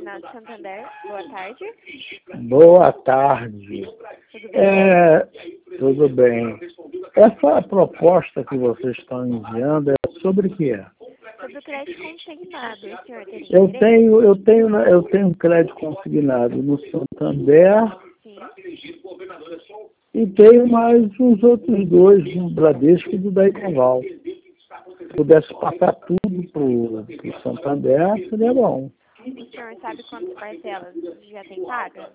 Consignado Santander. Boa tarde. Boa tarde. Tudo bem? Tudo bem. Essa proposta que vocês estão enviando é sobre o que é? Sobre o crédito consignado, o senhor teria Eu interesse? tenho crédito consignado no Santander Sim. e tenho mais uns outros dois, no Bradesco e do Daicoval. Se pudesse passar tudo para o Santander, seria bom. O senhor sabe quantas parcelas já tem paga?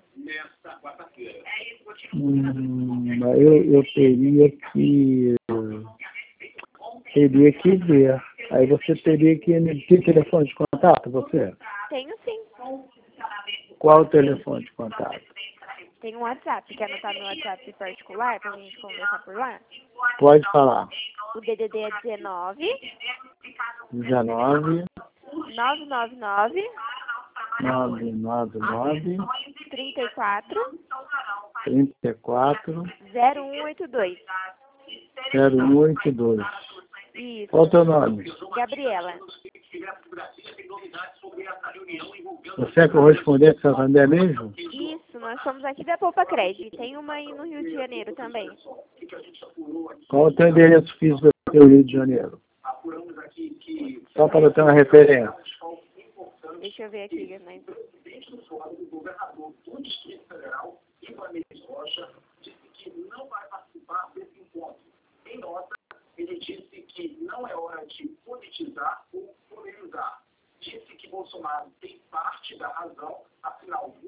Eu teria que ver. Aí você teria que emitir telefone de contato, você? Tenho sim. Qual o telefone de contato? Tem um WhatsApp. Quer anotar meu WhatsApp particular pra gente conversar por lá? Pode falar. O DDD é 19 19 999 999 34 34 0182. 0182. Isso. Qual o teu nome? Gabriela. Você é correspondente de Santander mesmo? Isso, nós somos aqui da Poupa Crédito. Tem uma aí no Rio de Janeiro também. Qual o teu endereço físico do Rio de Janeiro? Só para eu ter uma referência. Deixa eu ver aqui. Mas... Ele disse que não é hora de politizar ou polemizar. Disse que Bolsonaro tem parte da razão, afinal,